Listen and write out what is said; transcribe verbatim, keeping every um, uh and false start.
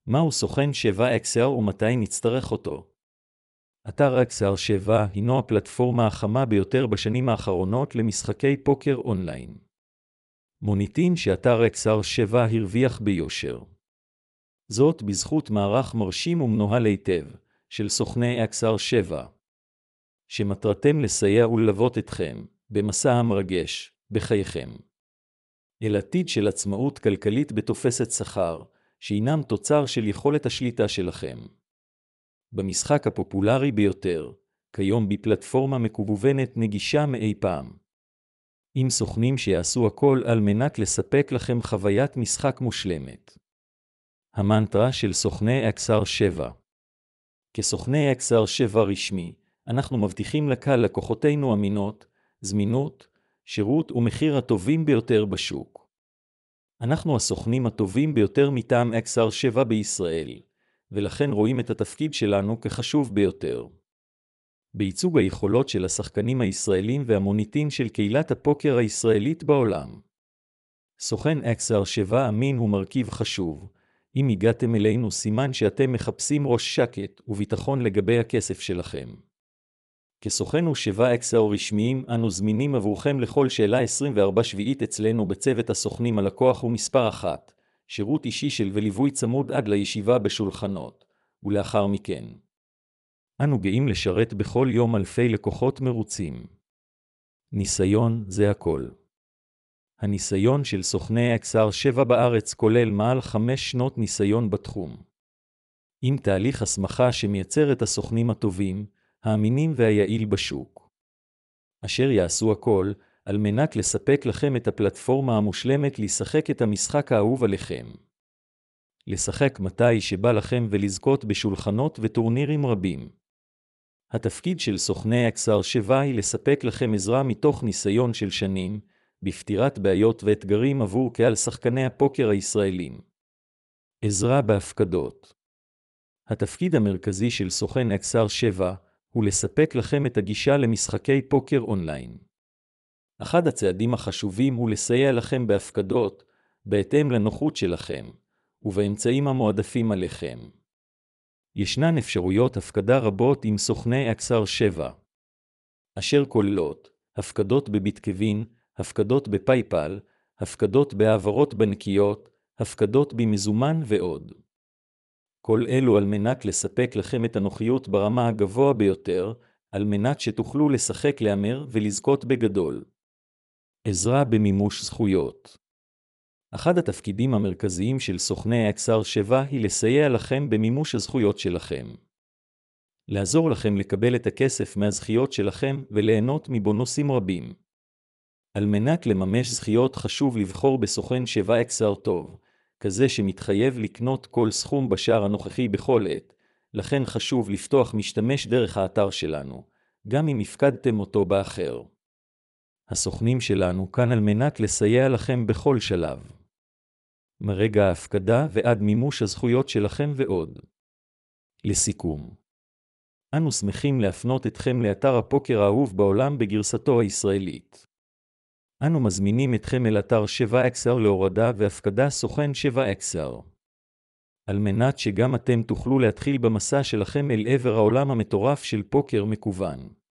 מהו סוכן שבע אקס אר ומתי נצטרך אותו? אתר אקס אר שבע הינו הפלטפורמה החמה ביותר בשנים האחרונות למשחקי פוקר אונליין. מוניטין שאתר אקס אר שבע הרוויח ביושר. זאת בזכות מערך מרשים ומנוהל היטב של סוכני אקס אר שבע, שמטרתם לסייע וללוות אתכם במסע המרגש בחייכם אל עתיד של עצמאות כלכלית בתופסת שכר, שהינם תוצר של יכולת השליטה שלכם במשחק הפופולרי ביותר, כיום בפלטפורמה מקוונת נגישה מאי פעם. עם סוכנים שיעשו הכל על מנת לספק לכם חוויית משחק מושלמת. המנטרה של סוכני אקס אר שבע. כסוכני אקס אר שבע רשמי, אנחנו מבטיחים לקהל לקוחותינו אמינות, זמינות, שירות ומחיר הטובים ביותר בשוק. אנחנו הסוכנים הטובים ביותר מטעם אקס אר שבע בישראל, ולכן רואים את התפקיד שלנו כחשוב ביותר בייצוג היכולות של השחקנים הישראלים והמוניטין של קהילת הפוקר הישראלית בעולם. סוכן אקס אר שבע אמין הוא מרכיב חשוב. אם הגעתם אלינו, סימן שאתם מחפשים ראש שקט וביטחון לגבי הכסף שלכם. כסוכן ושבע אקס אר רשמיים, אנו זמינים עבורכם לכל שאלה עשרים וארבע שביעית אצלנו בצוות הסוכנים. הלקוח הוא מספר אחת, שירות אישי של וליווי צמוד עד לישיבה בשולחנות, ולאחר מכן. אנו גאים לשרת בכל יום אלפי לקוחות מרוצים. ניסיון זה הכל. הניסיון של סוכני אקס אר שבע בארץ כולל מעל חמש שנות ניסיון בתחום. עם תהליך הסמכה שמייצר את הסוכנים הטובים, האמינים והיעיל בשוק. אשר יעשו הכל על מנת לספק לכם את הפלטפורמה המושלמת לשחק את המשחק האהוב עליכם. לשחק מתי שבא לכם ולזכות בשולחנות וטורנירים רבים. התפקיד של סוכני אקס אר שבע היא לספק לכם עזרה מתוך ניסיון של שנים, בפתירת בעיות ואתגרים עבור קהל שחקני הפוקר הישראלים. עזרה בהפקדות. התפקיד המרכזי של סוכן אקס אר שבע הוא לספק לכם את הגישה למשחקי פוקר אונליין. אחד הצעדים החשובים הוא לסייע לכם בהפקדות, בהתאם לנוחות שלכם, ובאמצעים המועדפים עליכם. ישנן אפשרויות הפקדה רבות עם סוכני אקס אר שבע, אשר כוללות הפקדות בביטקוין, הפקדות בפייפל, הפקדות בהעברות בנקיות, הפקדות במזומן ועוד. כל אלו על מנת לספק לכם את הנוחיות ברמה הגבוה ביותר, על מנת שתוכלו לשחק, להמר ולזכות בגדול. עזרה במימוש זכויות. אחד התפקידים המרכזיים של סוכני אקס אר שבע היא לסייע לכם במימוש הזכויות שלכם. לעזור לכם לקבל את הכסף מהזכיות שלכם וליהנות מבונוסים רבים. על מנת לממש זכיות חשוב לבחור בסוכן שבע אקס אר טוב, כזה שמתחייב לקנות כל סכום בשער הנוכחי בכל עת, לכן חשוב לפתוח משתמש דרך האתר שלנו, גם אם הפקדתם אותו באחר. הסוכנים שלנו כאן על מנת לסייע לכם בכל שלב. מרגע ההפקדה ועד מימוש הזכויות שלכם ועוד. לסיכום. אנו שמחים להפנות אתכם לאתר הפוקר האהוב בעולם בגרסתו הישראלית. אנו מזמינים אתכם אל אתר שבע אקס אר להורדה והפקדה סוכן שבע אקס אר. על מנת שגם אתם תוכלו להתחיל במסע שלכם אל עבר העולם המטורף של פוקר מקוון.